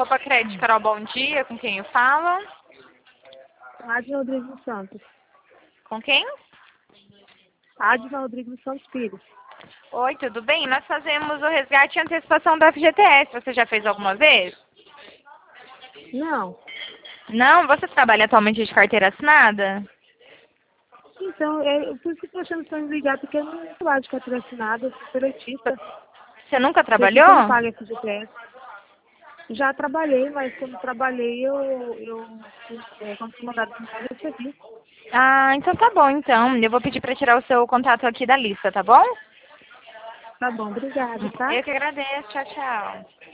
Copa Crédito, Carol, bom dia. Com quem eu falo? Adna Rodrigues dos Santos. Com quem? Adna Rodrigues dos Santos Pires. Oi, tudo bem? Nós fazemos o resgate e antecipação da FGTS. Você já fez alguma vez? Não. Não? Você trabalha atualmente de carteira assinada? Então, por isso que eu tô achando que ligar, porque eu não trabalho de carteira assinada, eu sou seletista. Você nunca Porque aqui trabalhou? você não paga FGTS. Já trabalhei, mas quando trabalhei, quando fui mandada para casa, eu recebi. Ah, então tá bom, então. Eu vou pedir para tirar o seu contato aqui da lista, tá bom? Tá bom, obrigada, tá? Eu que agradeço. Tchau, tchau.